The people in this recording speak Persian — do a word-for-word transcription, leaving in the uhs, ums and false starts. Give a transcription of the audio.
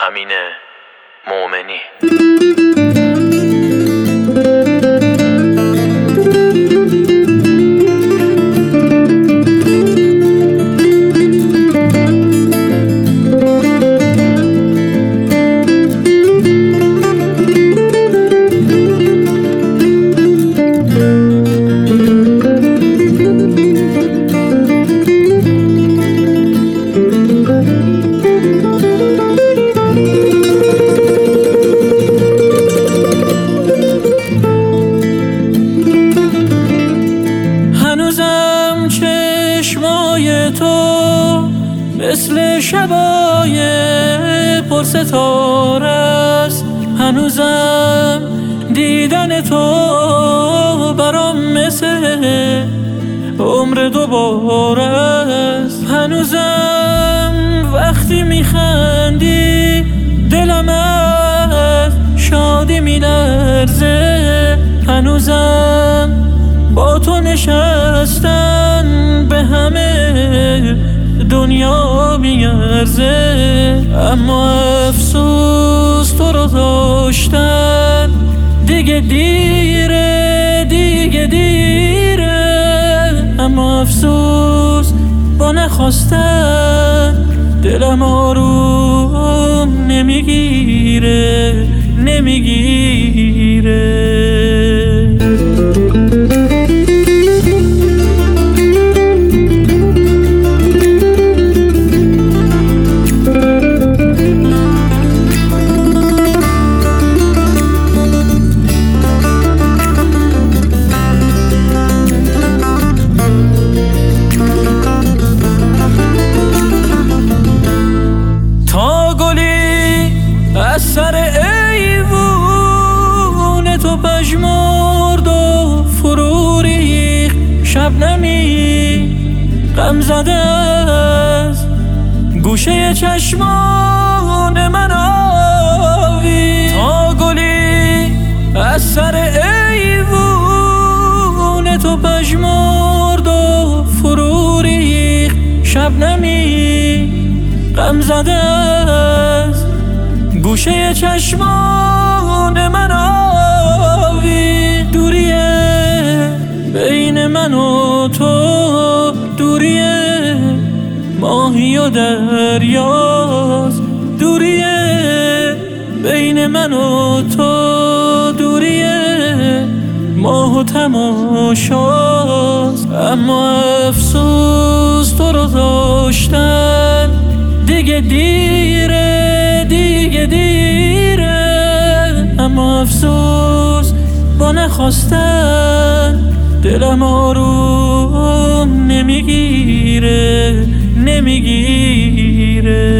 امین مومنی. هنوزم چشمای تو مثل شبای پرستاره است، هنوزم دیدن تو برام مثل عمر دوباره است، هنوزم وقتی میخندی دلم از شادی میلرزه، هنوزم با تو نشستن به همه دنیا میارزه، اما افسوس تو رو داشتن دیگه دیره دیگه دیره، اما افسوس با نخواستن دلم آروم نمیگیره نمیگیره. از سر ایوون تو پژمرد و فرو ریخت شبنمی غم زده از گوشه چشمان من آوی، تا گلی از سر ایوون تو پژمرد و فرو ریخت شبنمی غم زده از گوشه چشمان من آوی، دوریه بین من و تو، دوریه ماهی و دریاست، دوریه بین من و تو، دوریه ماه و تماشاست، اما افسوس تو رو داشتن دیگه دیره دیگه دیره، اما افسوس با نخواستن دلم آروم نمیگیره نمیگیره.